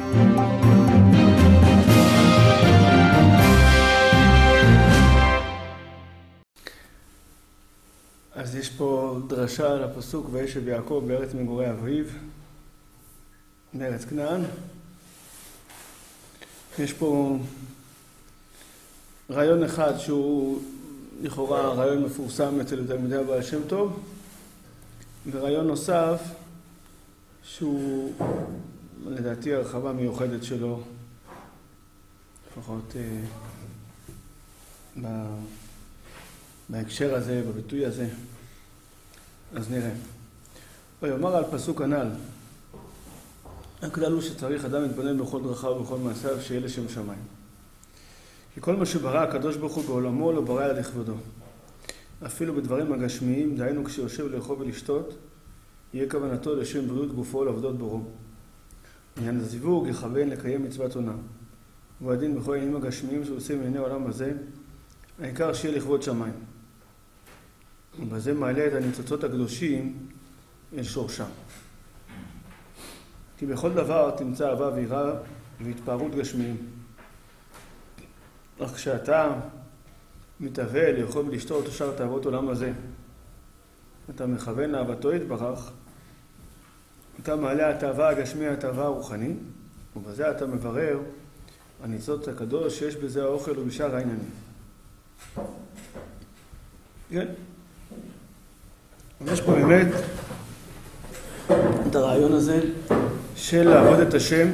אז יש פה דרשה על הפסוק וישב יעקב בארץ מגורי אביו, בארץ כנען. יש פה רעיון אחד שהוא לכאורה רעיון מפורסם אצל תלמידי הבעל שם טוב, ורעיון נוסף שהוא לדעתי הרחבה מיוחדת שלו, לפחות בהקשר הזה, בביטוי הזה. אז נראה. ויאמר על פסוק הנ"ל, הכלל הוא שצריך אדם להתבונן בכל דרכיו ובכל מעשיו שיהיה לשם שמיים. כי כל מה שברא הקדוש ברוך הוא בעולמו לא ברא אלא לכבודו. אפילו בדברים הגשמיים, דהיינו כשיושב לאכול ולשתות, יהיה כוונתו לשם בריאות גופו לעבודות בוראו. עניין הזיווג יכוון לקיים מצוות עונה. והוא הדין בכל העניינים הגשמיים שעושים מעיני העולם הזה, העיקר שיהיה לכבוד שמיים. ובזה מעלה את הניצוצות הקדושים אל שורשם. כי בכל דבר תמצא אהבה ויראה והתפארות גשמיים. אך כשאתה מתאבל לאכול ולשתות שאר תאוות עולם הזה, אתה מכוון לאהבתו יתברך, אתה מעלה התאווה הגשמי, התאווה הרוחנית, ובזה אתה מברר הניצוץ הקדוש שיש בזה האוכל ובשאר העניינים. כן. יש פה באמת את הרעיון הזה של לעבוד את השם.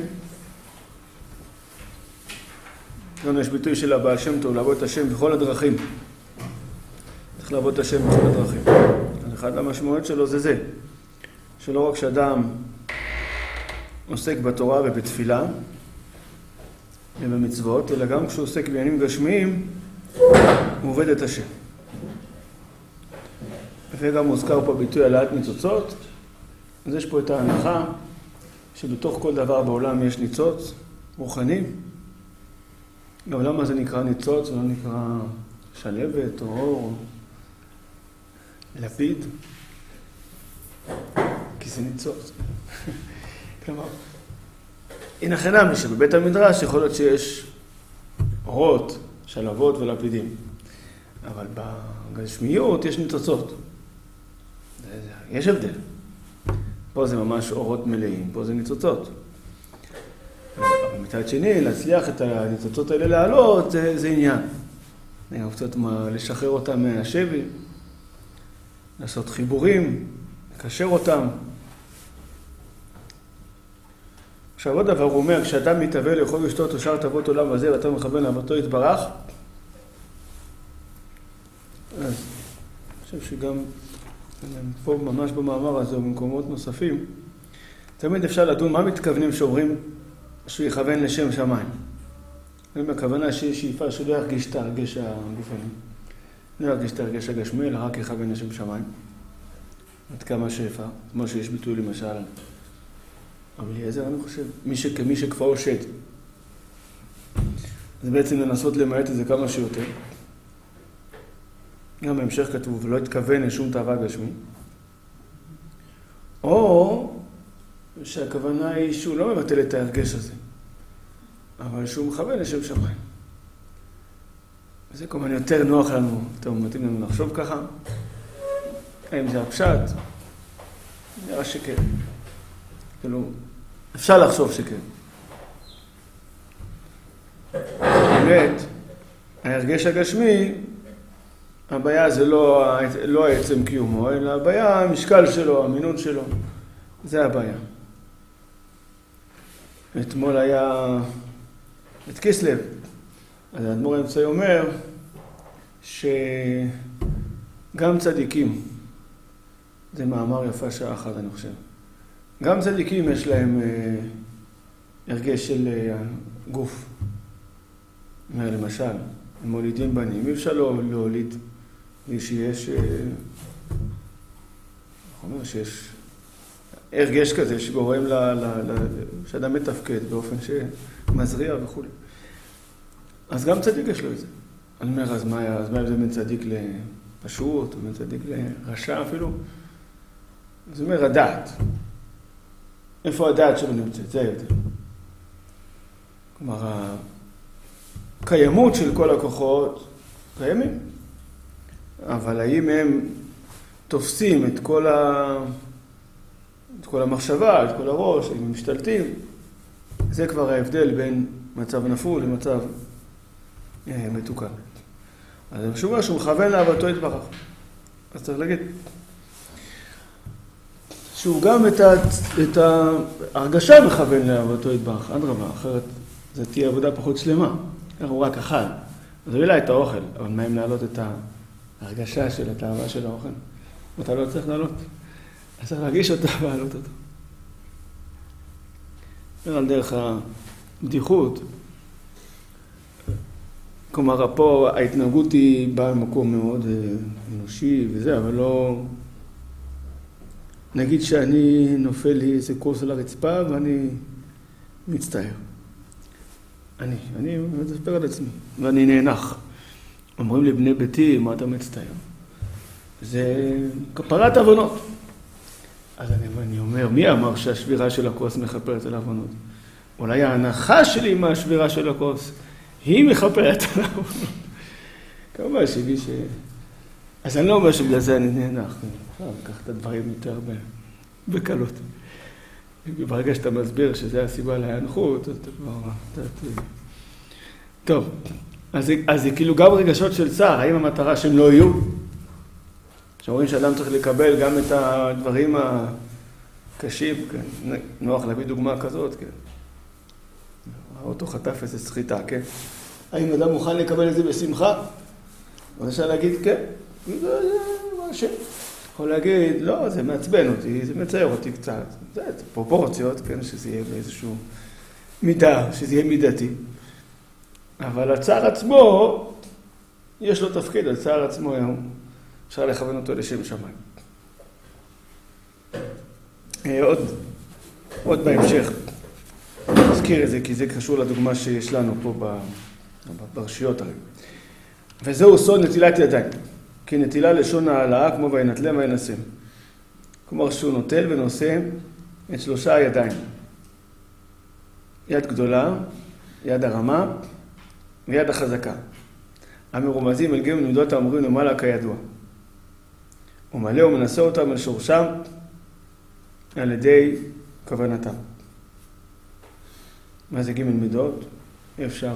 יש ביטוי של הבעל שם טוב, לעבוד את השם בכל הדרכים. צריך לעבוד את השם בכל הדרכים. אחד המשמעויות שלו זה שלא רק שאדם עוסק בתורה ובתפילה ובמצוות, אלא גם כשהוא עוסק בעניינים גשמיים, הוא עובד את השם. וגם מוזכר פה ביטוי העלאת ניצוצות. אז יש פה את ההנחה שבתוך כל דבר בעולם יש ניצוץ רוחני. העולם הזה נקרא ניצוץ, זה לא נקרא שלבת או אור, לפיד, כי זה ניצוץ. כלומר, הנה חינמי שבבית המדרש יכול להיות שיש אורות, שלבות ולפידים. אבל בגשמיות יש ניצוצות. יש הבדל. פה זה ממש אורות מלאים, פה זה ניצוצות. אבל מצד שני, להצליח את הניצוצות האלה לעלות, זה עניין. גם קצת לשחרר אותם מהשבי, לעשות חיבורים, לקשר אותם. עכשיו עוד דבר הוא אומר, כשאדם מתאבל לאכול ולשתות שאר תאוות עולם הזה, ואתה מכוון לאהבתו יתברך, אז אני חושב שגם פה ממש במאמר הזה ובמקומות נוספים, תמיד אפשר לדון מה מתכוונים שאומרים שהוא יכוון לשם שמיים. הכוונה שיש שאיפה שלא ירגיש את הרגש הגופני. לא ירגיש את הרגש הגשמי, אלא רק יכוון לשם שמיים. עד כמה שאיפה, כמו שיש ביטוי למשל. אבל אליעזר, אני חושב, כמי שכפאו שד. זה בעצם לנסות למעט את זה כמה שיותר. גם בהמשך כתוב, ולא התכוון לשום תאווה גשמי. או שהכוונה היא שהוא לא מבטל את ההרגש הזה, אבל שהוא מכוון לשם שמיים. וזה כמובן יותר נוח לנו, יותר מתאים לנו לחשוב ככה. האם זה הפשט? נראה שכן. כאילו, אפשר לחשוב שכן. באמת, ההרגש הגשמי, הבעיה זה לא העצם קיומו, אלא הבעיה המשקל שלו, המינון שלו. זה הבעיה. אתמול היה את כסלב. אז האדמו"ר האמצעי אומר שגם צדיקים, זה מאמר יפה שעה אחת אני חושב, גם צדיקים יש להם הרגש של גוף. אומר למשל, הם מולידים בנים, אי אפשר לא להוליד שיש, אומר שיש הרגש כזה שגורם שאדם מתפקד באופן שמזריע וכו'. אז גם צדיק יש לו את זה. אני אומר, אז מה זה בין צדיק לפשוט, או בין צדיק לרשע אפילו? אז אומר, הדעת. איפה הדעת שלו נמצאת? זה ההבדל. כלומר, הקיימות של כל הכוחות קיימים. אבל האם הם תופסים את כל המחשבה, את כל הראש, אם הם משתלטים, זה כבר ההבדל בין מצב נפול למצב מתוקן. אז הוא אומר שהוא מכוון לאהבתו יתברך. אז צריך להגיד שהוא גם את ההרגשה מכוון לאהבתו יתברך. אדרבה, אחרת זה תהיה עבודה פחות שלמה. הוא רק אכל. אז הוא העלה את האוכל, אבל מה אם להעלות את ההרגשה של את האהבה של האוכל? אתה לא צריך להעלות. אז צריך להרגיש אותה ולהעלות אותו. אומר על דרך הבדיחות. כלומר, פה ההתנהגות היא באה במקום מאוד אנושי וזה, אבל לא... נגיד שאני נופל לי איזה קורס על הרצפה ואני מצטער. אני מספר על עצמי, ואני נאנח. אומרים לבני ביתי, מה אתה מצטער? זה כפרת עוונות. אז אני אומר, מי אמר שהשבירה של הכוס מכפרת על העוונות? אולי ההנחה שלי מהשבירה של הכוס, היא מכפרת על העוונות. כמובן שלי אז אני לא אומר שבגלל זה אני נאנח. לקח את הדברים יותר בקלות. ברגע שאתה מסביר שזה הסיבה להיאנחות, אז אתה כבר... טוב, אז זה כאילו גם רגשות של צער, האם המטרה שהם לא יהיו? שאומרים שאדם צריך לקבל גם את הדברים הקשים, כן? נוח להביא דוגמה כזאת, כן? האוטו חטף איזו סחיטה, כן? האם אדם מוכן לקבל את זה בשמחה? אז אפשר להגיד, כן, זה משהו. יכול להגיד, לא, זה מעצבן אותי, זה מצייר אותי קצת. זה פרופורציות, כן, שזה יהיה באיזשהו מידה, שזה יהיה מידתי. אבל הצער עצמו, יש לו תפקיד, הצער עצמו אפשר לכוון אותו לשם שמיים. עוד בהמשך, נזכיר את זה, כי זה קשור לדוגמה שיש לנו פה ברשיות הרי. וזהו סוד נטילת ידיים. כי נטילה לשון העלאה כמו וינטלם וינשם. כלומר שהוא נוטל ונושא את 3 הידיים. יד גדולה, יד הרמה ויד החזקה. המרומזים אל ג' מידות האמורים למעלה כידוע. הוא מלא ומנסה אותם אל שורשם על ידי כוונתם. מה זה ג' מידות? אפשר.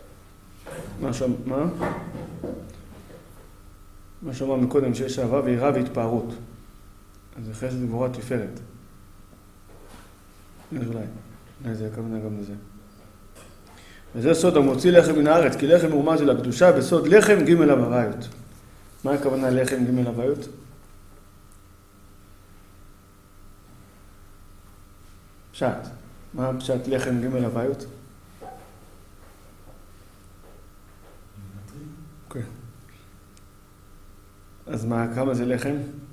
מה שאומר מקודם שיש אהבה ויראה והתפארות. אז זה חסד גבורה תפארת. אולי זה הכוונה גם לזה. וזה סוד המוציא לחם מן הארץ, כי לחם מרומז אל הקדושה, בסוד לחם ג' הוויות. מה הכוונה לחם ג' הוויות? פשט. מה פשט לחם ג' הוויות? אוקיי. אז מה, כמה זה לחם?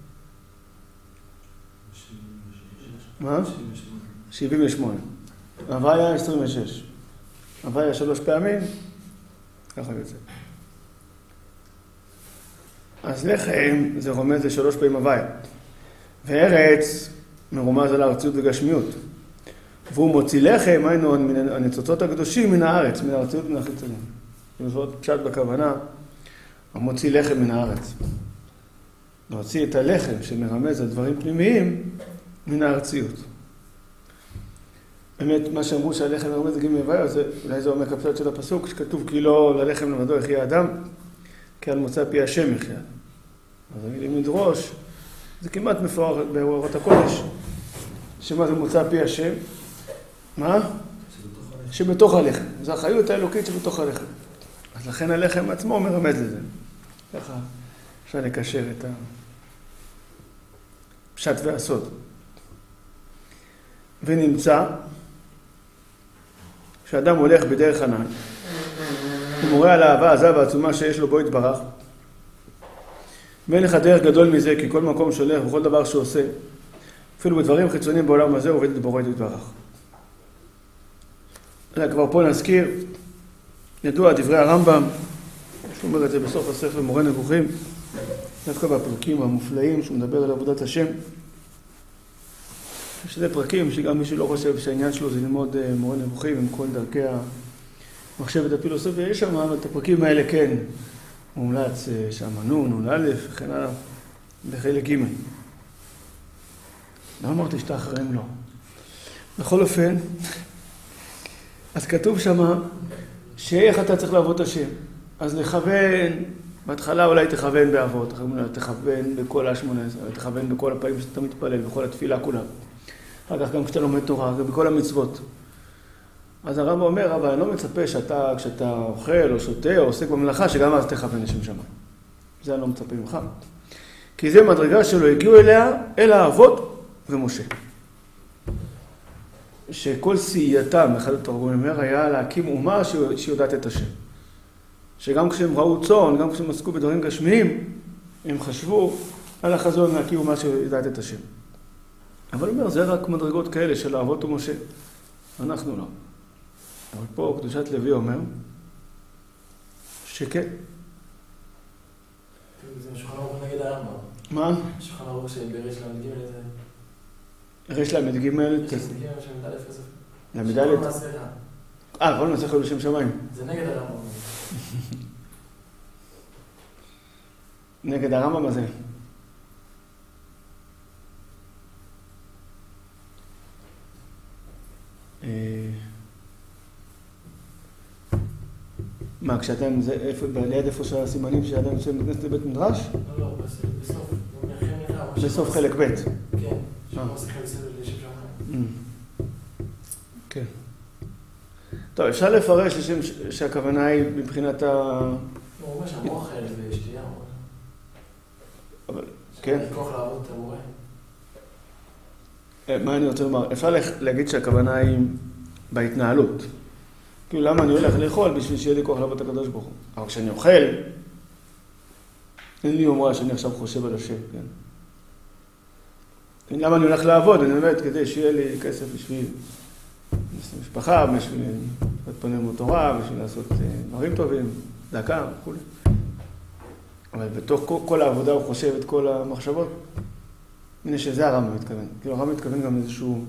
מה? 78. הוויה 26. הוויה 3 פעמים, ככה יוצא. אז לחם זה רומז ל3 פעמים הוויה. וארץ מרומז על הארציות וגשמיות. והוא מוציא לחם, היינו הניצוצות הקדושים מן הארץ, מן הארציות מן החיצונים. זאת פשט בכוונה, המוציא לחם מן הארץ. להוציא את הלחם שמרמז על דברים פנימיים מן הארציות. באמת, מה שאמרו שהלחם מרמז ג' הוויה, אולי זה עומק הפשט של הפסוק, שכתוב כי לא ללחם לבדו יחיה אדם, כי על מוצא פי השם יחיה. אז אם נדרוש, זה כמעט מפואר באורות הקודש, שמה זה מוצא פי השם? מה? שבתוך הלחם. זו החיות האלוקית שבתוך הלחם. אז לכן הלחם עצמו מרמז לזה. ככה אפשר לקשר את הפשט והסוד. ונמצא שאדם הולך בדרך ענן, הוא מורה על האהבה עזה והעצומה שיש לו בו יתברך, ואין לך דרך גדול מזה, כי כל מקום שהולך וכל דבר שעושה, אפילו בדברים חיצוניים בעולם הזה, עובד את בו יתברך. כבר פה נזכיר, ידוע דברי הרמב"ם, שהוא אומר את זה בסוף הספר מורה נבוכים, דווקא בפרקים המופלאים שהוא מדבר על עבודת השם. שזה פרקים שגם מי שלא חושב שהעניין שלו זה ללמוד מורה נבוכים עם כל דרכי מחשבת הפילוסופיה, יש שם, אבל את הפרקים האלה כן מומלץ שם נון א' וכן הלאה, בחלק ג'. לא אמרתי שאתה אחריהם לא. בכל אופן, אז כתוב שם שאיך אתה צריך לעבוד את השם. אז לכוון, בהתחלה אולי תכוון באבות, תכוון בכל ה-18, תכוון בכל הפעמים שאתה מתפלל, בכל התפילה כולה. אחר כך גם כשאתה לומד תורה, גם בכל המצוות. אז הרב אומר, אבל אני לא מצפה שאתה, כשאתה אוכל או שותה או עוסק במלאכה, שגם אז תכוון לשם שמיים. זה אני לא מצפה ממך. כי זה מדרגה שלו הגיעו אליה, אל האבות ומשה. שכל סייעתם, אחד התרגומים אומר, היה להקים אומה שיודעת את השם. שגם כשהם ראו צאן, גם כשהם עסקו בדברים גשמיים, הם חשבו על החזון להקים אומה שיודעת את השם. אבל הוא אומר, זה רק מדרגות כאלה של האבות ומשה. אנחנו לא. אבל פה קדושת לוי אומר שכן. זה שולחן ערוך נגד הרמב"ם. מה? שולחן ערוך שבריש למ"ג זה... ריש למ"ג? למ"ד? כל מסכת לשם שמיים. זה נגד הרמב"ם. נגד הרמב"ם הזה. מה, כשאתם, ליד איפה שהסימנים שאדם יוצאים בכנסת לבית מדרש? לא, בסוף. בסוף חלק ב'. כן, שם מסכת לשם שמיים. כן. טוב, אפשר לפרש לשם שהכוונה היא מבחינת ה... הוא אומר שם אוכל ושתייה. אבל, כן. כוח לעבוד את המורה. מה אני רוצה לומר? אפשר להגיד שהכוונה היא בהתנהלות. כאילו, למה אני הולך לאכול? בשביל שיהיה לי כוח לעבוד את הקדוש ברוך הוא. אבל כשאני אוכל, אין לי יומרה שאני עכשיו חושב על השם, כן? למה אני הולך לעבוד? אני באמת כדי שיהיה לי כסף בשביל משפחה, בשביל להתפלל בתורה, בשביל לעשות דברים טובים, דקה, וכו'. אבל בתוך כל העבודה הוא חושב את כל המחשבות. הנה שזה הרמב"ם מתכוון. כאילו הרמב"ם מתכוון גם איזשהו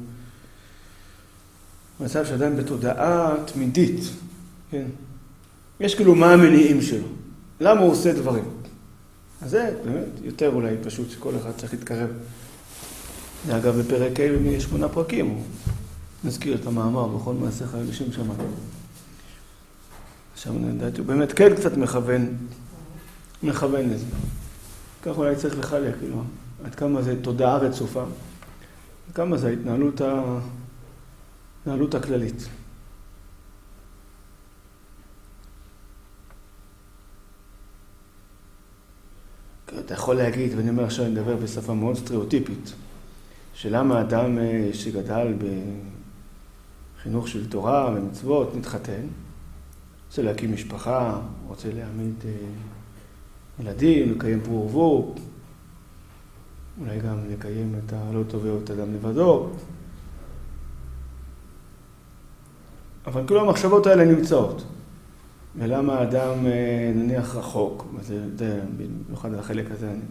מצב שאדם בתודעה תמידית, כן? יש כאילו מה המניעים שלו. למה הוא עושה דברים? אז זה באמת יותר אולי פשוט שכל אחד צריך להתקרב. זה אגב בפרק ה' במי 8 פרקים, הוא נזכיר את המאמר בכל מעשה חיים לשם שמיים. עכשיו אני יודעת, הוא באמת כן קצת מכוון לזה. כך אולי צריך לחלק, כאילו, עד כמה זה תודעה רצופה, עד כמה זה ההתנהלות הכללית. אתה יכול להגיד, ואני אומר עכשיו, אני מדבר בשפה מאוד סטריאוטיפית, שלמה אדם שגדל בחינוך של תורה ומצוות מתחתן, רוצה להקים משפחה, רוצה להעמיד ילדים, לקיים פרו ורבו, אולי גם לקיים את הלא תובע את אדם לבדו. אבל כאילו המחשבות האלה נמצאות. ולמה האדם נניח רחוק, זה במיוחד על החלק הזה אני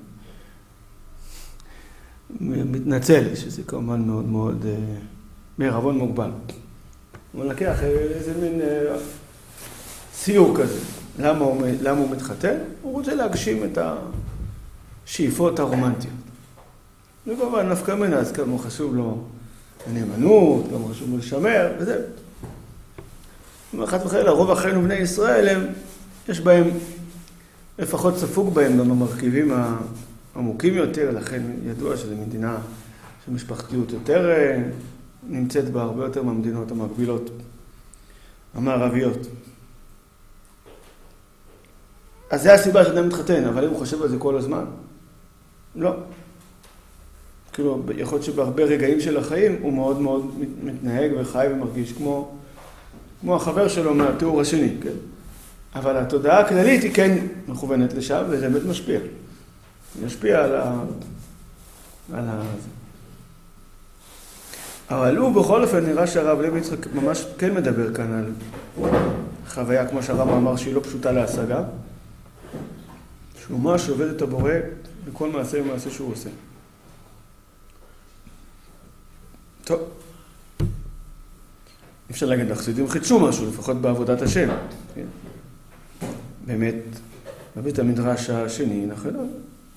מתנצל, שזה כמובן מאוד מאוד בערבון מוגבל. הוא לקח איזה מין ציור כזה. למה הוא מתחתן? הוא רוצה להגשים את השאיפות הרומנטיות. וכמובן נפקא מינה, אז כמה חשוב לו הנאמנות, כמה חשוב לו לשמר, וזה. חס וחלילה, רוב אחינו בני ישראל, יש בהם, לפחות ספוג בהם גם המרכיבים העמוקים יותר, לכן ידוע שזו מדינה שמשפחתיות יותר נמצאת בה הרבה יותר מהמדינות המקבילות המערביות. אז זה הסיבה שאדם מתחתן, אבל אם הוא חושב על זה כל הזמן, לא. כאילו, יכול להיות שבהרבה רגעים של החיים הוא מאוד מאוד מתנהג וחי ומרגיש כמו החבר שלו מהתיאור השני, כן? אבל התודעה הכללית היא כן מכוונת לשם, וזה באמת משפיע. זה משפיע על זה. אבל הוא בכל אופן נראה שהרב לוי יצחק ממש כן מדבר כאן על חוויה, כמו שהרב אמר, שהיא לא פשוטה להשגה, שהוא ממש עובד את הבורא בכל מעשה ומעשה שהוא עושה. טוב. אפשר להגיד, החסידים חידשו משהו, לפחות בעבודת השם. כן? באמת, בבית המדרש השני, נכון?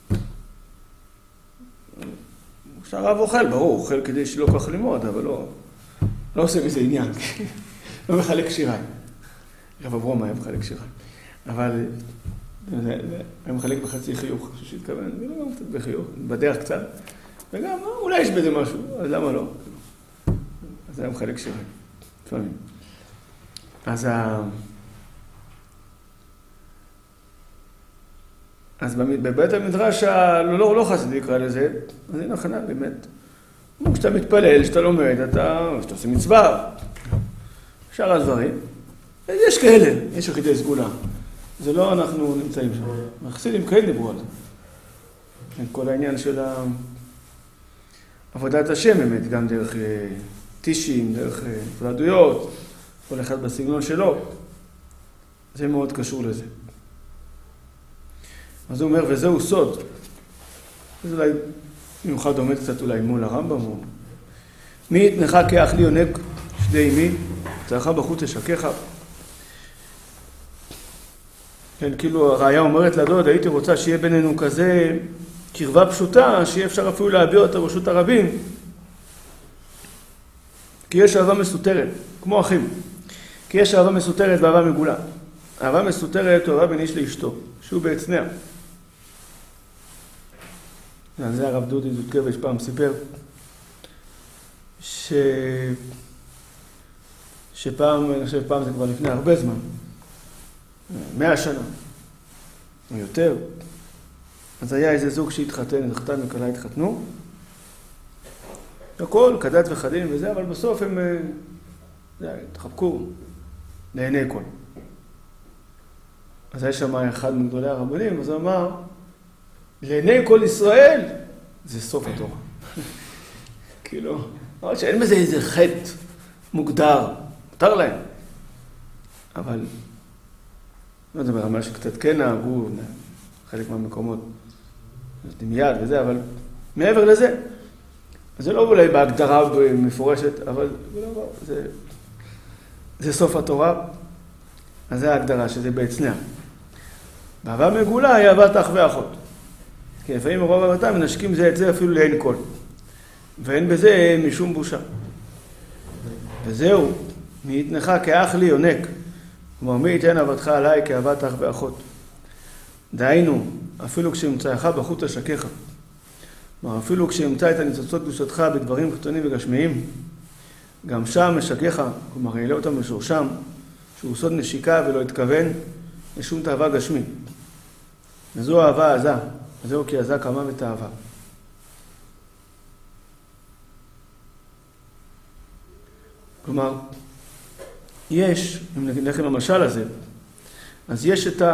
שהרב אוכל, ברור, הוא אוכל כדי שלא כל כך ללמוד, אבל לא עושה מזה עניין. לא מחלק שיריים. רב אברום היה מחלק שיריים. אבל היה מחלק בחצי חיוך, חושב שהתכוון, וגם קצת בחיוך, בדרך קצת, וגם אולי יש בזה משהו, אז למה לא? אז היה מחלק שיריים, לפעמים. אז בבית המדרש לא חסידי יקרא לזה, אז הנה הכנה באמת. כשאתה מתפלל, כשאתה לומד, שאתה עושה מצווה, שאר הדברים. יש כאלה, יש יחידי סגולה. זה לא אנחנו נמצאים שם. החסידים כאלה דיברו על זה. כל העניין של עבודת השם באמת, גם דרך טישים, דרך פרדויות, כל אחד בסגנון שלו. זה מאוד קשור לזה. אז הוא אומר, וזהו סוד. אז אולי מיוחד עומד קצת אולי מול הרמב"ם. מי יתנך כאח לי יונק שדי אמי, צאך בחוץ אשקך. כן, כאילו הראיה אומרת לדוד, הייתי רוצה שיהיה בינינו כזה קרבה פשוטה, שיהיה אפשר אפילו להביע אותה ברשות הרבים. כי יש אהבה מסותרת, כמו אחים. כי יש אהבה מסותרת ואהבה מגולה. אהבה מסותרת הוא אהבה בין איש לאשתו, שהוא בהצנע. על זה הרב דודי זוטקביץ' פעם סיפר, שפעם, אני חושב פעם זה כבר לפני הרבה זמן, 100 שנה, או יותר, אז היה איזה זוג שהתחתן, חתן וכלה התחתנו, הכל, כדת וחדין וזה, אבל בסוף הם התחבקו לעיני כל. אז היה שם אחד מגדולי הרבנים, אז הוא אמר, לעיני כל ישראל, זה סוף התורה. כאילו, אבל שאין בזה איזה חטא מוגדר, מותר להם. אבל, לא יודע, ברמה שקצת כן נהגו, חלק מהמקומות, נותנים יד וזה, אבל מעבר לזה, זה לא אולי בהגדרה מפורשת, אבל זה סוף התורה, אז זה ההגדרה, שזה בהצנע. באהבה מגולה היא אהבת אח ואחות. כי לפעמים רוב אהבתם מנשקים זה את זה אפילו לעין כל. ואין בזה משום בושה. וזהו, מי יתנך כאח לי יונק. כלומר, מי ייתן אהבתך עליי כאהבת אח ואחות. דהיינו, אפילו כשאמצאך בחוץ אשקך. כלומר, אפילו כשאמצא את הניצוצות קדושתך בדברים חיצוניים וגשמיים, גם שם אשקך, כלומר, יעלה אותם לשורשם, שהוא סוד נשיקה ולא התכוון לשום תאווה גשמי. וזו אהבה עזה, וזהו כי עזה כמה ותאווה. כלומר, יש, אם נלך עם המשל הזה, אז יש את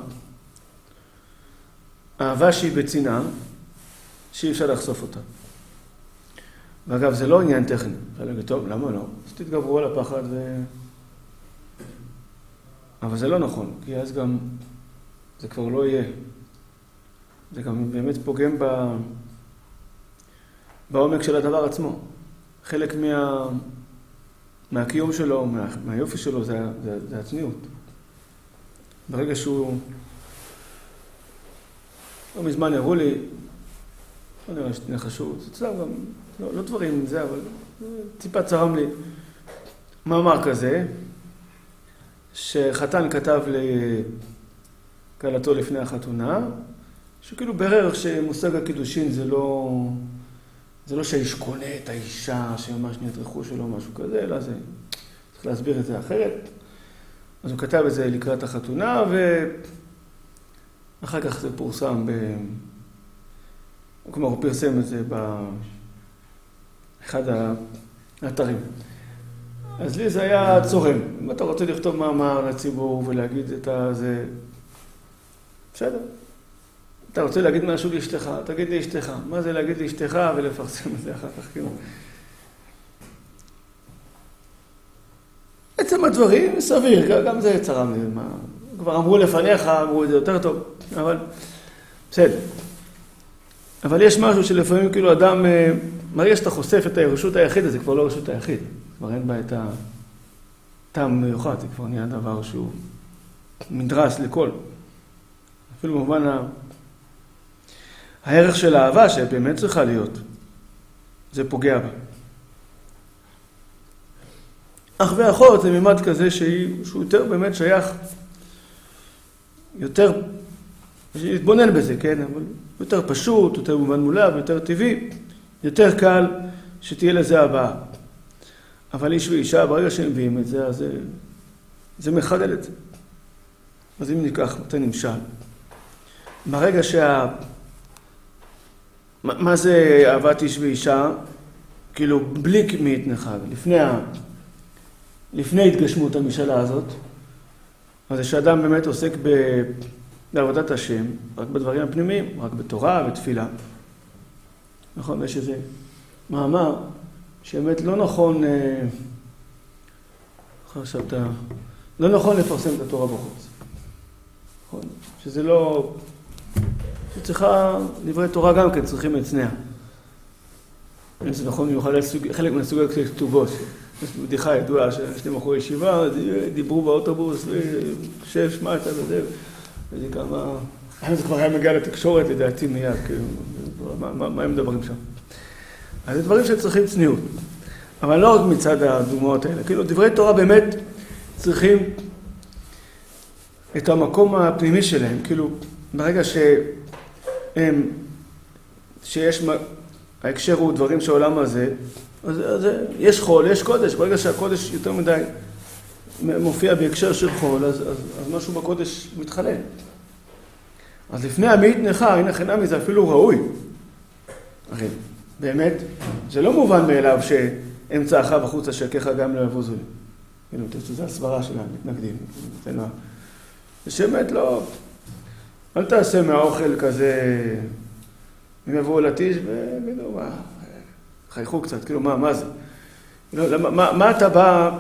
האהבה שהיא בצנעה, שאי אפשר לחשוף אותה. ואגב, זה לא עניין טכני. אפשר להגיד, טוב, למה לא? אז תתגברו על הפחד אבל זה לא נכון, כי אז גם זה כבר לא יהיה. זה גם באמת פוגם בעומק של הדבר עצמו. חלק מהקיום שלו, מהיופי שלו, זה הצניעות. ברגע שהוא... לא מזמן יראו לי, לא נראה שנחשו, זה צלם גם, לא דברים עם זה, אבל טיפה צרם לי. מאמר כזה, שחתן כתב לקהלתו לפני החתונה, שכאילו ברר שמושג הקידושין זה לא שהאיש קונה את האישה שממש נהיית רכוש שלו, משהו כזה, אלא זה, צריך להסביר את זה אחרת. אז הוא כתב את זה לקראת החתונה, ואחר כך זה פורסם כלומר, הוא פרסם את זה באחד האתרים. אז לי זה היה צורם. אם אתה רוצה לכתוב מאמר לציבור ולהגיד את זה, בסדר. אתה רוצה להגיד משהו לאשתך, תגיד לאשתך. מה זה להגיד לאשתך ולפרסם את זה אחר כך, כאילו. עצם הדברים סביר, גם זה צרם לי. כבר אמרו לפניך, אמרו את זה יותר טוב, אבל בסדר. אבל יש משהו שלפעמים כאילו אדם, מראה שאתה חושף את הרשות היחיד, אז זה כבר לא הרשות היחיד. כבר אין בה טעם מיוחד, זה כבר נהיה דבר שהוא מדרס לכל. אפילו במובן הערך של האהבה שבאמת צריכה להיות, זה פוגע בה. אח ואחות זה מימד כזה שהוא יותר באמת שייך, יותר, להתבונן בזה, כן? אבל יותר פשוט, יותר מובן מולב, יותר טבעי, יותר קל שתהיה לזה הבאה. אבל איש ואישה, ברגע שהם מביאים את זה, אז זה מחדל את זה. אז אם ניקח, נותן נמשל. ברגע מה זה אהבת איש ואישה? כאילו, בלי מאיתנך, לפני התגשמות המשאלה הזאת, אז שאדם באמת עוסק בעבודת השם, רק בדברים הפנימיים, רק בתורה ותפילה. נכון, יש איזה מאמר שבאמת לא נכון, לא נכון לפרסם את התורה בחוץ. נכון, שזה לא, שצריכה, דברי תורה גם כן צריכים לצנע. זה נכון, יוכל חלק מהסוגיה כתובות. יש בדיחה ידועה ששני בחורי ישיבה, דיברו באוטובוס, שש, שמעת וזה, וזה כמה, זה כבר היה מגיע לתקשורת לדעתי מיד, כאילו, מה הם מדברים שם? אז זה דברים שצריכים צניעות, אבל לא רק מצד הדוגמאות האלה, כאילו דברי תורה באמת צריכים את המקום הפנימי שלהם, כאילו ברגע שיש, ההקשר הוא דברים שהעולם הזה, אז יש חול, יש קודש, ברגע שהקודש יותר מדי מופיע בהקשר של חול, אז משהו בקודש מתחלל. אז לפני המאיתנך, הנה חינמי זה אפילו ראוי. הרי באמת, זה לא מובן מאליו שאמצעך בחוץ השקך גם לא יבוזו לי. כאילו, זו הסברה שלהם, מתנגדים. זה שבאמת לא, אל תעשה מהאוכל כזה, הם יבואו לטיש ויגידו, מה, חייכו קצת, כאילו, מה זה? מה אתה בא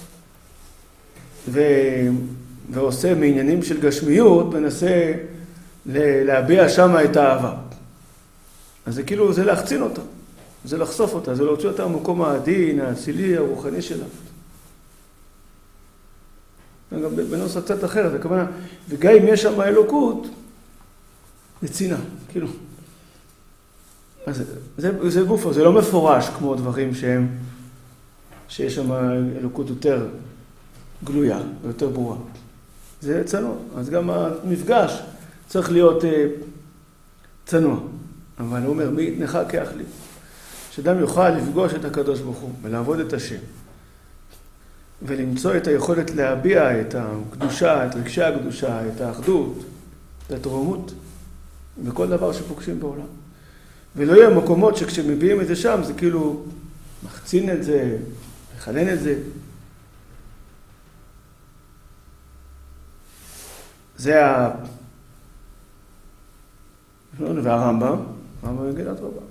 ועושה מעניינים של גשמיות, מנסה להביע שמה את האהבה. אז זה כאילו, זה להחצין אותה, זה לחשוף אותה, זה להוציא אותה במקום העדין, האצילי, הרוחני שלה. גם בנוסח קצת אחר, זה כמובן, וגם אם יש שם אלוקות, זה צינה, כאילו. אז זה גופו, זה לא מפורש כמו דברים שיש שם אלוקות יותר גלויה, יותר ברורה. זה צנוע, אז גם המפגש צריך להיות צנוע. אבל הוא אומר, מאיתנך כאח לי. שאדם יוכל לפגוש את הקדוש ברוך הוא ולעבוד את השם. ולמצוא את היכולת להביע את הקדושה, את רגשי הקדושה, את האחדות, את התרומות, בכל דבר שפוגשים בעולם. ולא יהיה מקומות שכשמביאים את זה שם, זה כאילו מחצין את זה, מחלן את זה. זה והרמב"ם, הרמב"ם יגיד את רבה.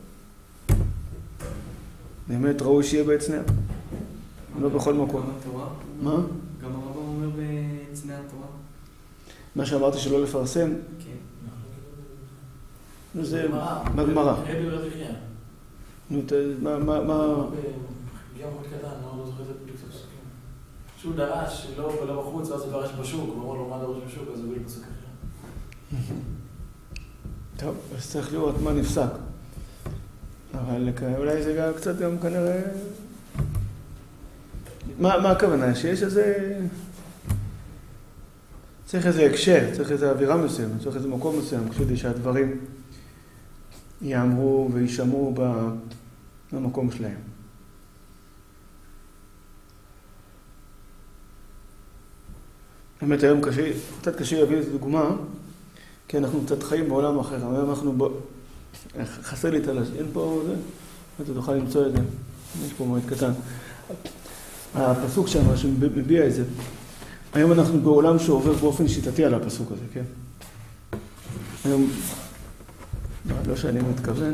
באמת ראוי שיהיה בהצנע. לא בכל מקום. מה? גם הרמב"ם אומר בהצנע התורה. מה שאמרתי שלא לפרסם? כן. זה בגמרא. מה? גם עוד קטן, לא זוכר את הפליק של הפסוקים. שהוא דרש, לא בחוץ, ואז הוא דרש בשוק, הוא אומר לו מה דרש בשוק, אז הוא בלי פסוק אחר. טוב, אז צריך לראות מה נפסק. אבל אולי זה גם קצת גם כנראה... מה הכוונה? שיש איזה... צריך איזה הקשר, צריך איזה אווירה מסוימת, צריך איזה מקום מסוים, כדי שהדברים יאמרו וישמעו במקום שלהם. באמת היום קצת קשה להביא את דוגמה, כי אנחנו קצת חיים בעולם אחר. היום אנחנו חסר לי את הלשון, אין פה זה, אתה תוכל למצוא את זה, יש פה מועד קטן. הפסוק שם שמביע את זה, היום אנחנו בעולם שעובר באופן שיטתי על הפסוק הזה, כן? היום, לא שאני מתכוון,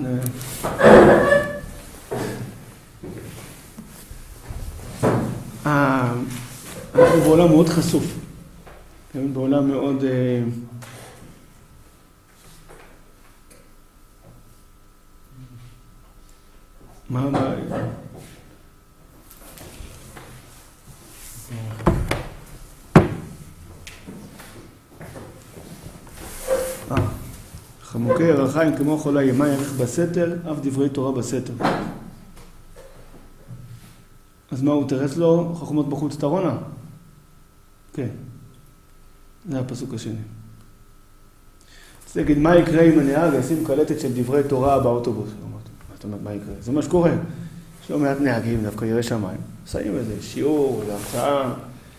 אנחנו בעולם מאוד חשוף, בעולם מאוד... מה? חמוקי ירחיים כמו חולה ימה ירך בסתר, אף דברי תורה בסתר. אז מה הוא תרס לו? חכמות בחוץ תרונה? כן. זה הפסוק השני. אז תגיד, מה יקרה אם הנהג ישים קלטת של דברי תורה באוטובוס? זאת אומרת, מה יקרה? זה מה שקורה. יש לא מעט נהגים, דווקא ירא שמיים. עושים איזה שיעור, להרצאה.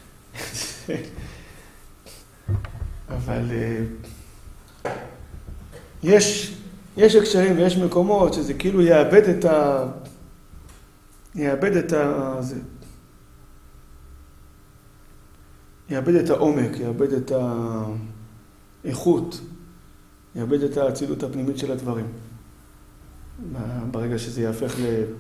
אבל יש הקשרים ויש מקומות שזה כאילו יאבד את העומק, יאבד את האיכות, יאבד את האצילות הפנימית של הדברים. ברגע שזה יהפך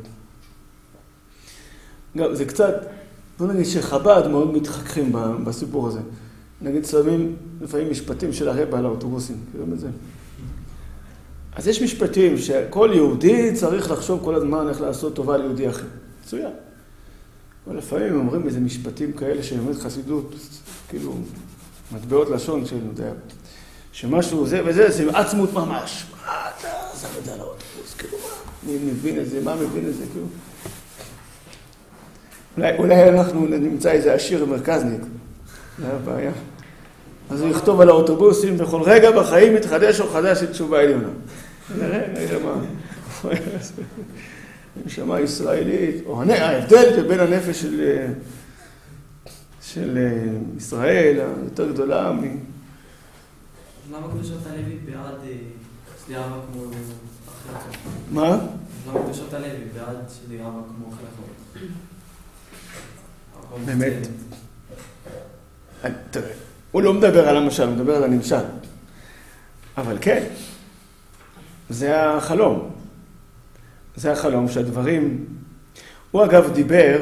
גם, זה קצת, בוא נגיד שחב"ד מאוד מתחככים בסיפור הזה. נגיד שמים לפעמים משפטים של הרב על האוטובוסים, קוראים את זה. אז יש משפטים שכל יהודי צריך לחשוב כל הזמן איך לעשות טובה ליהודי אחר. מצוין. אבל לפעמים אומרים איזה משפטים כאלה שבאמת חסידות, כאילו מטבעות לשון של, שמשהו זה וזה, זה עצמות ממש. מה אתה שם את זה על האוטובוס? כאילו, מי מבין את זה? מה מבין את זה? כאילו. אולי אנחנו נמצא איזה עשיר מרכזניק. זה הבעיה. אז הוא יכתוב על האוטובוסים, בכל רגע בחיים מתחדש או חדש את תשובה עליונה. נראה מה. נשמה ישראלית, או ההבדל בין הנפש של ישראל, היותר גדולה מ... למה קדושת הלוי בעד שלי אבא כמו אחרי? מה? למה קדושת הלוי בעד שלי אבא כמו אחרי? באמת. תראה, הוא לא מדבר על המשל, הוא מדבר על הנמשל. אבל כן, זה החלום. זה החלום שהדברים... הוא אגב דיבר,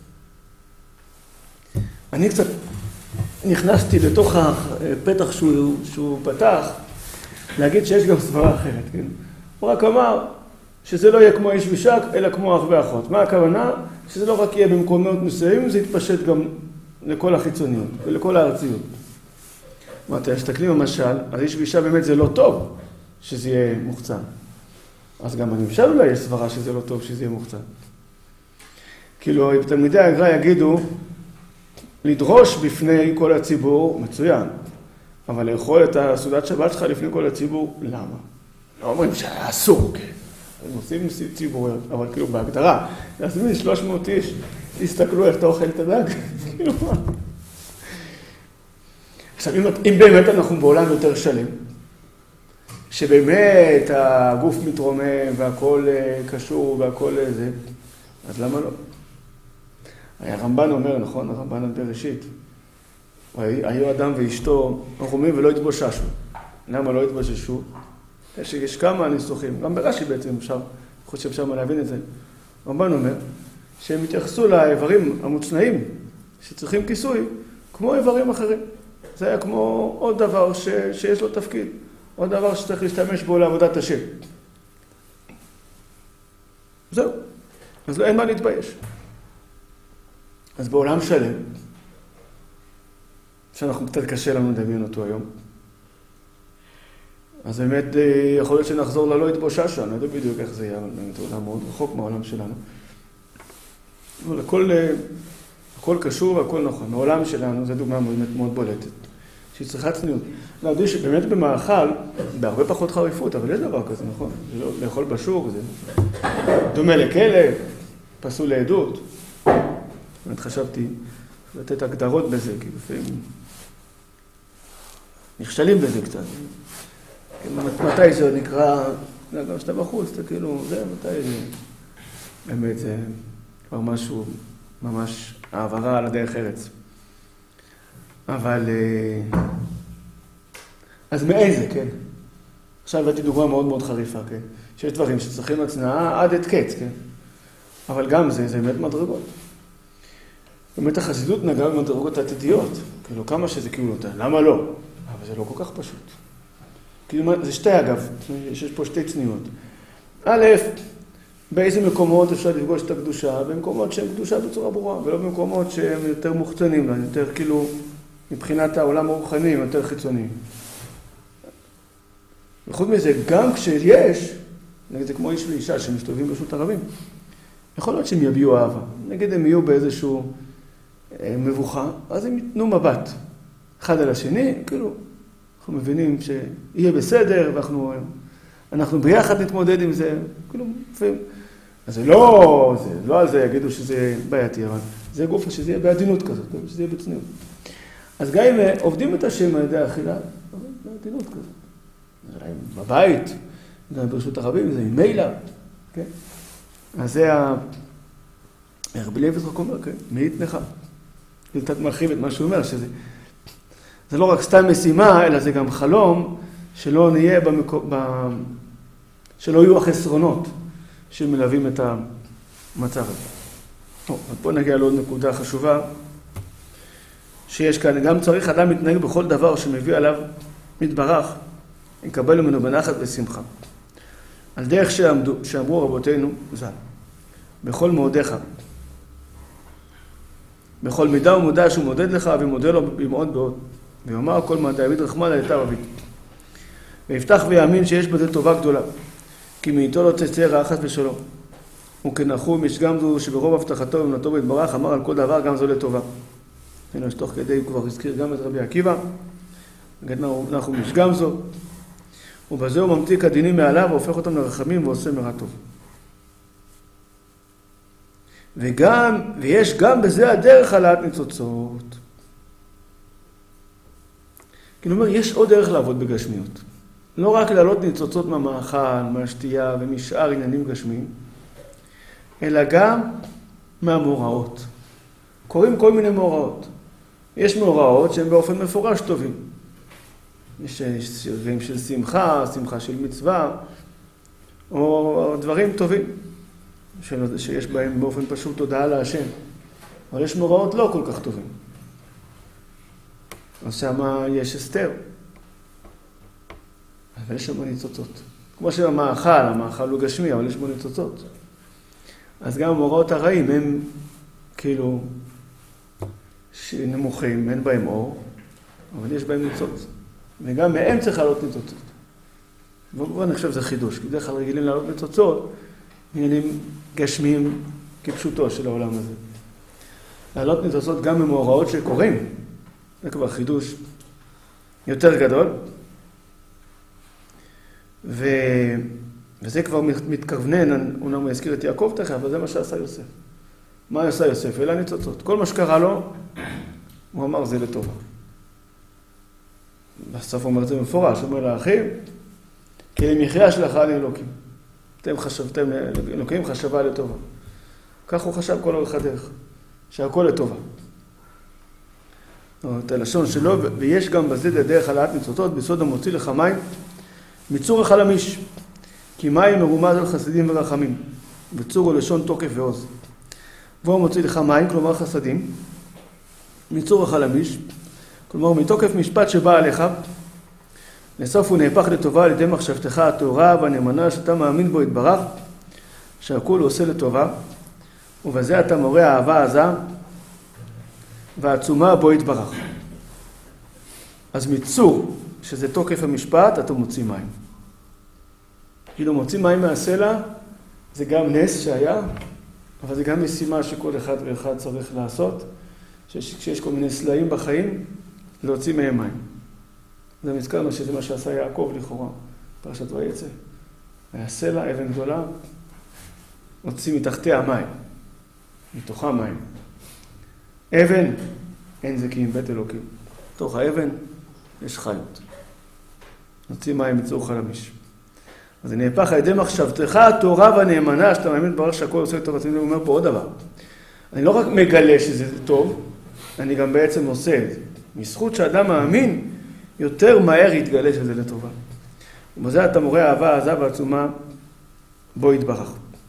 אני קצת נכנסתי לתוך הפתח שהוא פתח, להגיד שיש גם סברה אחרת, כן? הוא רק אמר שזה לא יהיה כמו איש ושק, אלא כמו אח ואחות. מה הכוונה? שזה לא רק יהיה במקומות מסוימים, זה יתפשט גם לכל החיצוניות ולכל הארציות. מה, אתם מסתכלים למשל, אז איש ואישה באמת זה לא טוב שזה יהיה מוחצן. אז גם הנמשל אולי יש סברה שזה לא טוב שזה יהיה מוחצן. כאילו, תלמידי הגר"א יגידו, לדרוש בפני כל הציבור, מצוין, אבל לאכול את הסעודת שבת שלך לפני כל הציבור, למה? לא אומרים שהיה אסור, כן. הם עושים ציבוריות, אבל כאילו בהגדרה, להזמין 300 איש, תסתכלו איך אתה אוכל את הדג, כאילו מה? עכשיו, אם באמת אנחנו בעולם יותר שלם, שבאמת הגוף מתרומם והכל קשור והכל זה, אז למה לא? הרמב"ן אומר, נכון? הרמב"ן על בראשית. היו אדם ואשתו ערומים ולא התבוששו. למה לא התבוששו? יש כמה ניסוחים, גם ברש"י בעצם אפשר, חושב שמה להבין את זה. הרמב"ן אומר שהם התייחסו לאיברים המוצנעים שצריכים כיסוי כמו איברים אחרים. זה היה כמו עוד דבר שיש לו תפקיד, עוד דבר שצריך להשתמש בו לעבודת השם. זהו. אז אין מה להתבייש. אז בעולם שלם, שאנחנו קצת קשה לנו לדמיין אותו היום, אז באמת יכול להיות שנחזור ללא התבוששו, אני לא יודע בדיוק איך זה יהיה, אבל באמת עולם מאוד רחוק מהעולם שלנו. אבל הכל קשור והכל נכון. העולם שלנו, זו דוגמה באמת מאוד בולטת, שהיא צריכה צניעות. להדגיש שבאמת במאכל, בהרבה פחות חריפות, אבל יש דבר כזה, נכון? לאכול בשוק, זה דומה לכלב, פסול לעדות. באמת חשבתי לתת הגדרות בזה, כי לפעמים נכשלים בזה קצת. מתי זה נקרא, גם שאתה בחוץ, אתה כאילו, זה מתי זה, באמת זה כבר משהו, ממש העברה על הדרך ארץ. אבל, אז מאיזה, כן? עכשיו הבאתי דוגמה מאוד מאוד חריפה, כן? שיש דברים שצריכים הצנעה עד את קץ, כן? אבל גם זה באמת מדרגות. באמת החסידות נגעה במדרגות עתידיות, כאילו כמה שזה כאילו נותן, למה לא? אבל זה לא כל כך פשוט. כאילו זה שתי אגב, יש פה שתי צניעות. א', באיזה מקומות אפשר לפגוש את הקדושה? במקומות שהן קדושה בצורה ברורה, ולא במקומות שהן יותר מוחצנים, יותר כאילו מבחינת העולם הרוחני, יותר חיצוניים. וחוץ מזה, גם כשיש, נגיד זה כמו איש ואישה שמסתובבים ברשות הרבים, יכול להיות שהם יביעו אהבה. נגיד הם יהיו באיזשהו מבוכה, אז הם ייתנו מבט אחד על השני, כאילו, אנחנו מבינים שיהיה בסדר, ואנחנו ביחד נתמודד עם זה, כאילו, אז זה לא על זה יגידו שזה בעייתי, אבל זה גוף שזה יהיה בעדינות כזאת, שזה יהיה בצניעות. אז גם אם עובדים את השם על ידי האכילה, זה בעדינות כזאת. זה בבית, גם ברשות הרבים, זה עם מילה, כן? אז זה רבי לוי יצחק אומר, כן? מי יתנך? זה קצת מרחיב את מה שהוא אומר, שזה זה לא רק סתם משימה, אלא זה גם חלום שלא נהיה שלא יהיו החסרונות שמלווים את המצב הזה. טוב, פה נגיע לעוד נקודה חשובה, שיש כאן, גם צריך אדם להתנהג בכל דבר שמביא עליו מתברך, יקבל ממנו בנחת ושמחה. על דרך שאמרו רבותינו, ז"ל, בכל מאודיך, בכל מידה ומודע שהוא מודד לך ומודה לו במאוד בעוד. ויאמר כל מה דוד רחמנא לטב אביד. ויפתח ויאמין שיש בזה טובה גדולה, כי מאיתו לא תצא רעה חס ושלום. וכנחום יש גם זו שברוב הבטחתו ואמונתו ויתברך אמר על כל דבר גם זו לטובה. הנה שתוך כדי הוא כבר הזכיר גם את רבי עקיבא, נחום יש גם זו, ובזה הוא ממתיק הדינים מעליו והופך אותם לרחמים ועושה מרע טוב. ויש גם בזה הדרך העלאת ניצוצות. כלומר, יש עוד דרך לעבוד בגשמיות. לא רק להעלות ניצוצות מהמאכל, מהשתייה ומשאר עניינים גשמיים, אלא גם מהמאורעות. קוראים כל מיני מאורעות. יש מאורעות שהם באופן מפורש טובים. יש דברים של שמחה, שמחה של מצווה, או דברים טובים, שיש בהם באופן פשוט תודעה להשם. אבל יש מאורעות לא כל כך טובים. אז שמה יש אסתר. אבל יש שם ניצוצות. כמו המאכל הוא גשמי, אבל יש בו ניצוצות. אז גם המאורעות הרעים הם כאילו נמוכים, אין בהם אור, אבל יש בהם ניצוץ. וגם מהם צריך לעלות ניצוצות. ואני חושב שזה חידוש, כי בדרך כלל רגילים לעלות ניצוצות, עניינים גשמיים כפשוטו של העולם הזה. לעלות ניצוצות גם במאורעות שקורים, זה כבר חידוש יותר גדול. וזה כבר מתכוונן, הוא הזכיר את יעקב תכף, אבל זה מה שעשה יוסף. מה עשה יוסף? אלה ניצוצות. כל מה שקרה לו, הוא אמר זה לטובה. בסוף הוא אומר את זה במפורש, הוא אומר לאחים, כי למחיה שלך אני אלוקים. אתם חשבתם, אלוקים חשבה לטובה. כך הוא חשב כל אורך הדרך, שהכל לטובה. את הלשון שלו, ויש גם בזה דרך העלאת ניצוצות, בסוד המוציא לך מים, מצור החלמיש, כי מים מרומז על חסדים ורחמים, וצור הוא לשון תוקף ועוז. והוא מוציא לך מים, כלומר חסדים, מצור החלמיש, כלומר מתוקף משפט שבא עליך, לסוף הוא נהפך לטובה על ידי מחשבתך הטהורה והנאמנה שאתה מאמין בו יתברך, שהכול הוא עושה לטובה, ובזה אתה מורה האהבה עזה, והעצומה בו יתברך. אז מצור, שזה תוקף המשפט, אתה מוציא מים. כאילו מוציא מים מהסלע, זה גם נס שהיה, אבל זה גם משימה שכל אחד ואחד צריך לעשות, כשיש כל מיני סלעים בחיים, להוציא מהם מים. זה מזכרנו שזה מה שעשה יעקב לכאורה, פרשת ויצא. היה סלע, אבן גדולה, הוציא מתחתיה מים, מתוכה מים. אבן, אין זה כי עם בית אלוקים. בתוך האבן יש חיות. נוציא מים מצור חלמיש. אז זה נהפך על ידי מחשבתך הטהורה והנאמנה, שאתה מאמין ברך שהכל עושה לטוב. אני אומר פה עוד דבר. אני לא רק מגלה שזה טוב, אני גם בעצם עושה את זה. מזכות שאדם מאמין, יותר מהר יתגלה שזה לטובה. ובזה אתה מורה אהבה, עזה ועצומה, בו יתברך.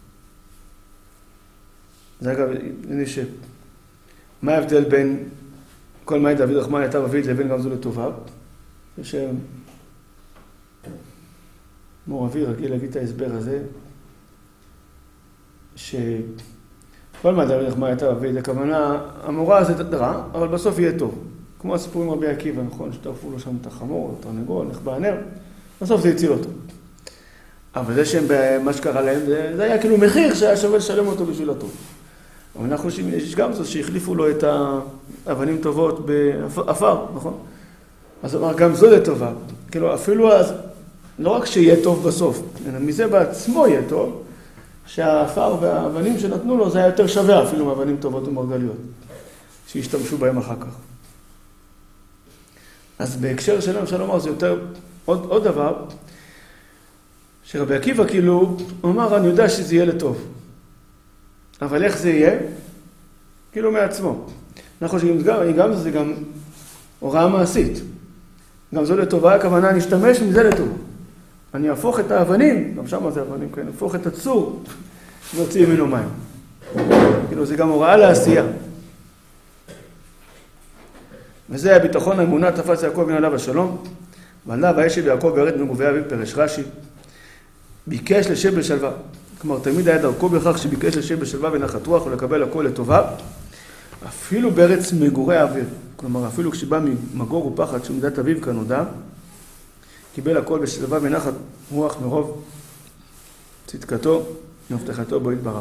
זה אגב, הנה מה ההבדל בין כל מאי דוד רחמן לטב אביד לבין גם זו לטובה? יש מור אבי רגיל להגיד את ההסבר הזה, שכל מאי דוד רחמן לטב אביד, הכוונה, המורה זה רע, אבל בסוף יהיה טוב. כמו הסיפור עם רבי עקיבא, נכון? שטרפו לו שם את החמור, את התרנגול, נחבא הנר, בסוף זה הציל אותו. אבל זה שהם, מה שקרה להם, זה היה כאילו מחיר שהיה שווה לשלם אותו בשביל הטוב. אבל אנחנו חושבים, יש גם זאת שהחליפו לו את האבנים טובות באפר, נכון? אז אמר, גם זו לטובה. כאילו, אפילו אז, לא רק שיהיה טוב בסוף, אלא מזה בעצמו יהיה טוב, שהאפר והאבנים שנתנו לו, זה היה יותר שווה אפילו מאבנים טובות ומרגליות, שהשתמשו בהם אחר כך. אז בהקשר שלנו, אפשר לומר, זה יותר, עוד דבר, שרבי עקיבא כאילו, הוא אמר, אני יודע שזה יהיה לטוב. אבל איך זה יהיה? כאילו מעצמו. אנחנו חושבים, גם זה גם הוראה מעשית. גם זו לטובה, הכוונה, אני אשתמש מזה לטוב. אני אהפוך את האבנים, גם שם זה אבנים, כן, אהפוך את הצור, ונוציא ממנו מים. כאילו, זה גם הוראה לעשייה. וזה הביטחון האמונה תפס יעקב בן עליו השלום, ועליו הישב יעקב בארץ מגובי אביו פרש רש"י, ביקש לשב בשלווה. כלומר, תמיד היה דרכו בכך שביקש לשב בשלווה ונחת רוח ולקבל הכל לטובה, אפילו בארץ מגורי האוויר. כלומר, אפילו כשבא ממגור ופחד שמדת אביו כנודע, קיבל הכל בשלווה ונחת רוח מרוב צדקתו והבטחתו בו יתברך.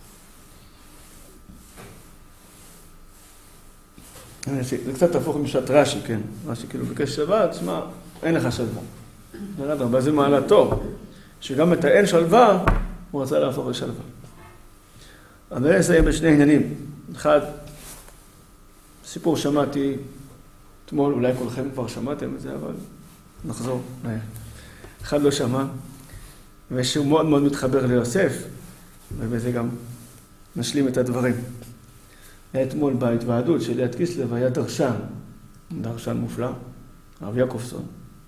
זה קצת תהפוך משעת רש"י, כן. רש"י כאילו ביקש שלווה, תשמע, אין לך שלווה. אבל זה מעלה טוב, שגם את האין שלווה, הוא רצה להפוך לשלווה. אבל אני אסיים בשני עניינים. אחד, סיפור שמעתי אתמול, אולי כולכם כבר שמעתם את זה, אבל נחזור. אחד לא שמע, ושהוא מאוד מאוד מתחבר ליוסף, ובזה גם נשלים את הדברים. היה אתמול בהתוועדות של ליד קיסלב, היה דרשן מופלא, הרב יעקובסון.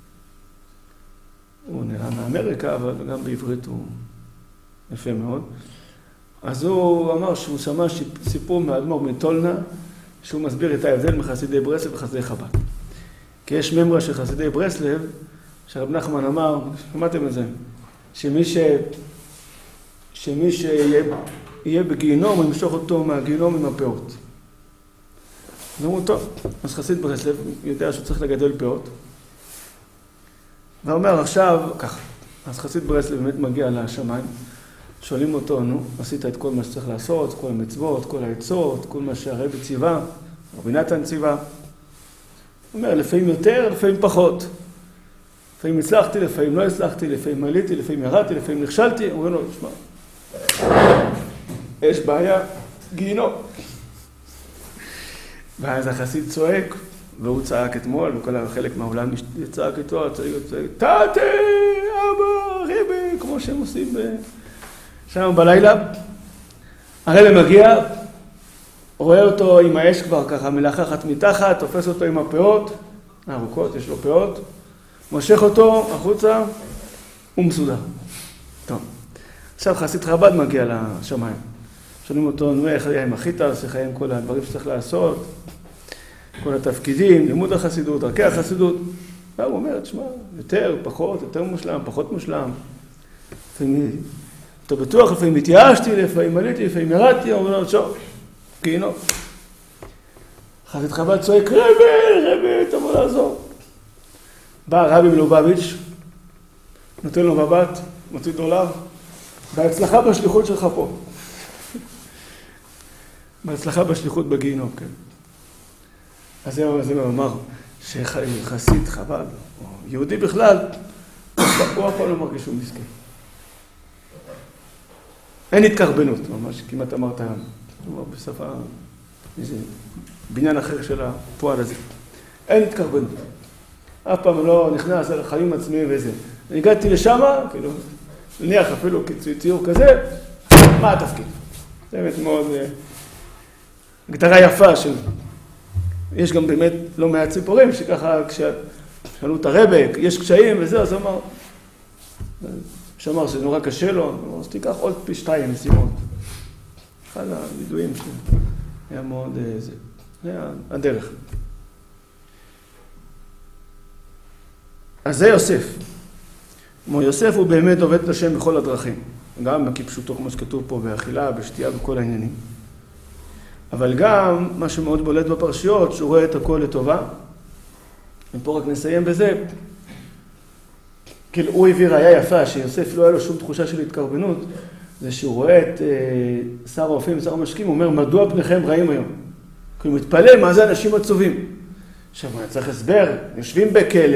הוא נראה מאמריקה, אבל גם בעברית הוא יפה מאוד. אז הוא אמר שהוא שמע סיפור מאדמו"ר מטולנה, שהוא מסביר את ההבדל מחסידי ברסלב וחסידי חב"ד. כי יש ממרה של חסידי ברסלב, שרב נחמן אמר, שמעתם את זה, שמי שיהיה בגיהינום, הוא ימשוך אותו מהגיהינום עם הפאות. אז אמרו, טוב, אז חסיד ברסלב יודע שהוא צריך לגדל פאות. ואומר עכשיו, ככה, אז חסיד ברסלב באמת מגיע לשמיים, שואלים אותו, נו, עשית את כל מה שצריך לעשות, כל המצוות, כל העצות, כל מה שהרבי ציווה, רבי נתן ציווה. הוא אומר, לפעמים יותר, לפעמים פחות. לפעמים הצלחתי, לפעמים לא הצלחתי, לפעמים עליתי, לפעמים ירדתי, לפעמים נכשלתי. אומרים לו, תשמע, יש בעיה, גיהינום. ואז החסיד צועק, והוא צעק אתמול, וכל חלק מהעולם צעק איתו, צועק, תתה, אבא, רבי, כמו שהם עושים שם בלילה. הרבי מגיע, רואה אותו עם האש כבר ככה מלחכת מתחת, תופס אותו עם הפאות, ארוכות, יש לו פאות, מושך אותו החוצה, הוא מסודר. טוב. עכשיו חסיד חב"ד מגיע לשמיים. שואלים אותו, נו, איך היה עם החיטה, איך היה עם כל הדברים שצריך לעשות, כל התפקידים, לימוד החסידות, דרכי החסידות. והוא אומר, תשמע, יותר, פחות, יותר מושלם, פחות מושלם. לפעמים, אתה בטוח, לפעמים התייאשתי, לפעמים עליתי, לפעמים ירדתי, הוא אומר לו, שוב, גיהינום. חסיד חב"ד צועק, רבי, תבוא לעזור. בא הרבי מלובביץ', נותן לו מבט, מוציא דולר, בהצלחה בשליחות שלך פה. בהצלחה בשליחות בגיהינום, כן. אז זה הוא אמר, שחסיד חב"ד, או יהודי בכלל, הוא אף פעם לא מרגיש שהוא מסכן. אין התקרבנות, ממש, כמעט אמרת, בשפה, איזה בניין אחר של הפועל הזה. אין התקרבנות. אף פעם לא נכנס על החיים עצמיים וזה. אני הגעתי לשם, כאילו, נניח אפילו ציור כזה, מה התפקיד? זה באמת מאוד הגדרה יפה של... יש גם באמת לא מעט סיפורים שככה כששאלו את הרבק, יש קשיים וזה, אז הוא אמר, שאמר שזה נורא קשה לו, אז תיקח עוד פי 2 משימות. אחד הידועים שלי, היה מאוד זה, היה הדרך. אז זה יוסף. כמו יוסף הוא באמת עובד את השם בכל הדרכים. גם כפשוטו כמו שכתוב פה, באכילה, בשתייה, בכל העניינים. אבל גם מה שמאוד בולט בפרשיות, שהוא רואה את הכל לטובה. ופה רק נסיים בזה. כאילו הוא הביא ראיה יפה, שיוסף לא היה לו שום תחושה של התקרבנות, זה שהוא רואה את שר האופים, שר המשקים, הוא אומר, מדוע פניכם רעים היום? כאילו הוא מתפלא, מה זה אנשים עצובים? עכשיו, אני צריך הסבר, יושבים בכלא,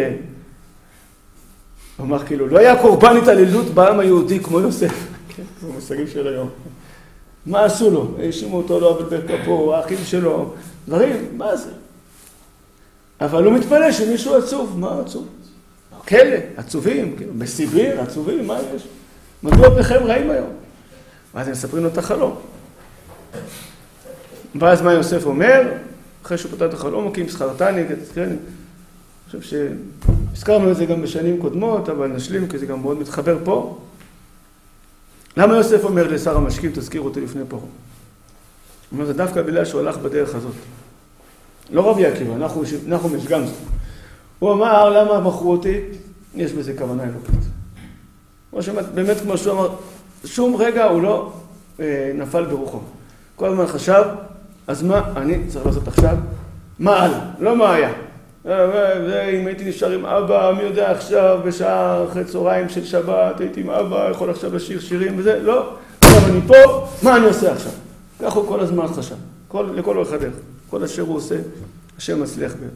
הוא אומר, כאילו, לא היה קורבן התעללות בעם היהודי כמו יוסף, כן, זה מושגים של היום. מה עשו לו? האשימו אותו לא עבד בכפו, האחים שלו, דברים, מה זה? אבל הוא מתפלא שמישהו עצוב, מה עצוב? כלא, עצובים, כאילו, בסיביר, עצובים, מה יש? מדוע פניכם רעים היום? ואז הם מספרים לו את החלום. ואז מה יוסף אומר? אחרי שהוא פותח את החלום, כי אם שכרתני, כן, אני חושב שהזכרנו את זה גם בשנים קודמות, אבל נשלים, כי זה גם מאוד מתחבר פה. למה יוסף אומר לשר המשקים, תזכיר אותי לפני פרעה? הוא אומר, זה דווקא בגלל שהוא הלך בדרך הזאת. לא רבי עקיבא, נחום יש גם זאת. הוא אמר, למה בחרו אותי? יש בזה כוונה אלוקית. באמת כמו שהוא אמר, שום רגע הוא לא נפל ברוחו. כל הזמן חשב, אז מה אני צריך לעשות עכשיו? מה הלאה? לא מה היה. אם הייתי נשאר עם אבא, מי יודע עכשיו, בשעה אחרי צהריים של שבת, הייתי עם אבא, יכול עכשיו לשיר שירים וזה, לא. עכשיו אני פה, מה אני עושה עכשיו? ככה הוא כל הזמן חשב. לכל אורך הדרך. כל אשר הוא עושה, השם מצליח בו.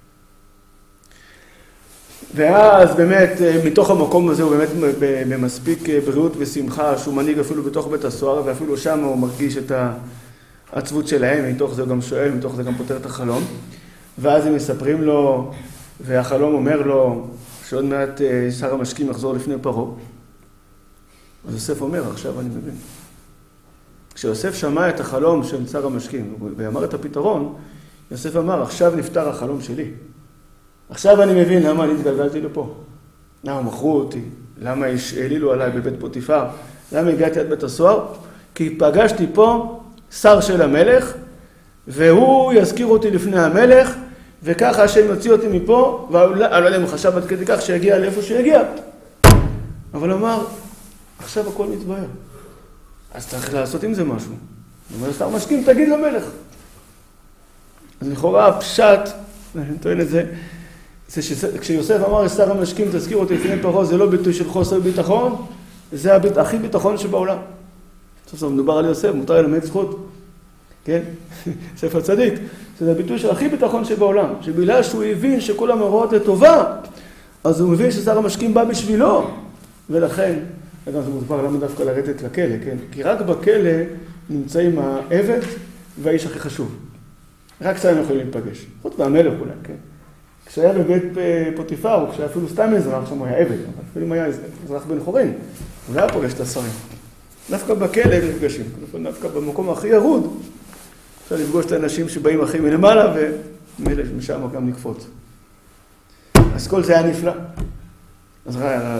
ואז באמת, מתוך המקום הזה הוא באמת במספיק בריאות ושמחה, שהוא מנהיג אפילו בתוך בית הסוהר, ואפילו שם הוא מרגיש את העצבות שלהם, מתוך זה הוא גם שואל, מתוך זה גם פותר את החלום. ואז הם מספרים לו, והחלום אומר לו, שעוד מעט שר המשקים יחזור לפני פרעה. אז יוסף אומר, עכשיו אני מבין. כשיוסף שמע את החלום של שר המשקים, ואמר את הפתרון, יוסף אמר, עכשיו נפתר החלום שלי. עכשיו אני מבין למה אני התגלגלתי לפה. למה מכרו אותי, למה העלילו עליי בבית פוטיפר, למה הגעתי עד בית הסוהר, כי פגשתי פה שר של המלך, והוא יזכיר אותי לפני המלך, וככה השם יוציא אותי מפה, ואני לא יודע אם הוא חשב עד כדי כך שיגיע לאיפה שיגיע. אבל הוא אמר, עכשיו הכל מתבהר. אז צריך לעשות עם זה משהו. הוא אומר, שר משקים, תגיד למלך. אז לכאורה הפשט, אני טוען את זה, כשיוסף אמר שר המשקים תזכיר אותי לפני פרעה, זה לא ביטוי של חוסר ביטחון, זה הכי ביטחון שבעולם. סוף סוף מדובר על יוסף, מותר ללמד זכות, כן? ספר צדיק, זה הביטוי של הכי ביטחון שבעולם, שבגלל שהוא הבין שכל המראות לטובה, אז הוא מבין ששר המשקים בא בשבילו, ולכן, אגב זה מוסבר למה דווקא לרדת לכלא, כן? כי רק בכלא נמצאים העבד והאיש הכי חשוב. רק שהם יכולים להיפגש, חוץ מהמלך אולי, כן? כשהיה בבית פוטיפר, או כשהיה אפילו סתם אזרח, שם הוא היה עבד, אבל אפילו אם היה אזרח בן חורין, הוא לא היה פוגש את השרים. דווקא בכלא הם נפגשים, דווקא במקום הכי ירוד, אפשר לפגוש את האנשים שבאים הכי מלמעלה, ומשם גם נקפוץ. אז כל זה היה נפלא. אז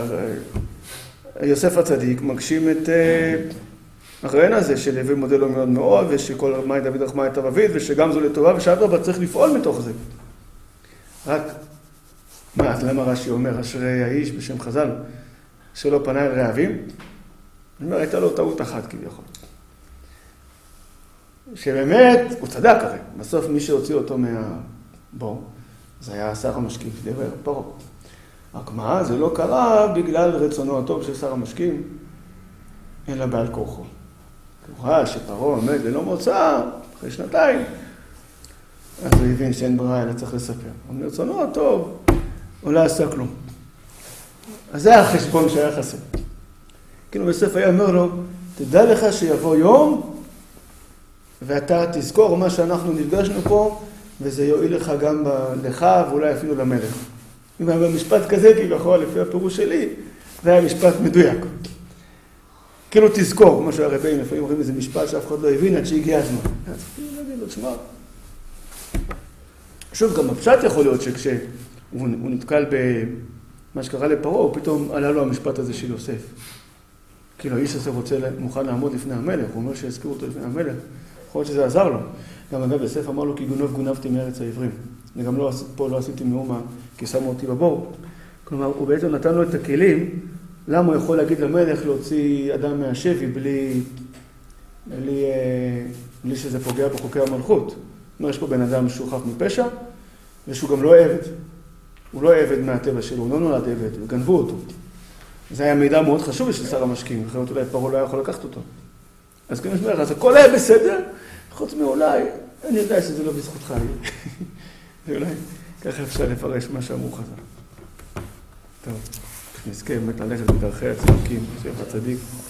יוסף הצדיק מגשים את הרעיון הזה, של הווי מודה לו מאוד מאוד, ושכל מאי דוד רחמי את אביו, ושגם זו לטובה, ושאדרבה צריך לפעול מתוך זה. רק, מה, אז למה רש"י אומר, אשרי האיש בשם חז"ל, שלא פנה אל רעבים? אני אומר, הייתה לו טעות אחת כביכול. שבאמת, הוא צדק הרי, בסוף מי שהוציא אותו מהבור, זה היה שר המשקים, דבר פרעה. רק מה, זה לא קרה בגלל רצונו הטוב של שר המשקים, אלא בעל כורחו. הוא ראה שפרעה עומד ללא מוצא, אחרי שנתיים, אז הוא הבין שאין ברירה, אלא צריך לספר. אבל רצונו הטוב, הוא לא עשה כלום. אז זה החשבון שהיה חסר. כאילו בסוף היה אומר לו, תדע לך שיבוא יום, ואתה תזכור מה שאנחנו נפגשנו פה, וזה יועיל לך גם לך, ואולי אפילו למלך. אם היה במשפט כזה, כאילו יכול, לפי הפירוש שלי, זה היה משפט מדויק. כאילו תזכור, כמו שהרבים לפעמים אומרים איזה משפט שאף אחד לא הבין עד שהגיע הזמן. אז כאילו נגיד לו, תשמע. שוב, גם הפשט יכול להיות שכשהוא נתקל במה שקרה לפרעה, פתאום עלה לו המשפט הזה של יוסף. כאילו האיש הזה מוכן לעמוד לפני המלך, הוא אומר שיזכירו אותו לפני המלך. יכול להיות שזה עזר לו. גם אגב, יוסף אמר לו, כי גונבתי מארץ העברים. אני גם פה לא עשיתי מאומה, כי שמו אותי בבור. כלומר, הוא בעצם נתן לו את הכלים, למה הוא יכול להגיד למלך להוציא אדם מהשבי בלי שזה פוגע בחוקי המלכות. זאת אומרת, יש פה בן אדם שהוא חף מפשע, ושהוא גם לא עבד. הוא לא עבד מהטבע שלו, הוא לא נולד עבד, וגנבו אותו. זה היה מידע מאוד חשוב בשביל שר המשקיעים, אחרת אולי פרעה לא היה יכול לקחת אותו. אז כמו שאומר, אז הכל היה בסדר, חוץ מאולי, אני יודע שזה לא בזכותך. ואולי ככה אפשר לפרש מה שאמרו חז"ל. טוב, נזכה באמת ללכת בדרכי הצדיקים, שיהיה בצדיק.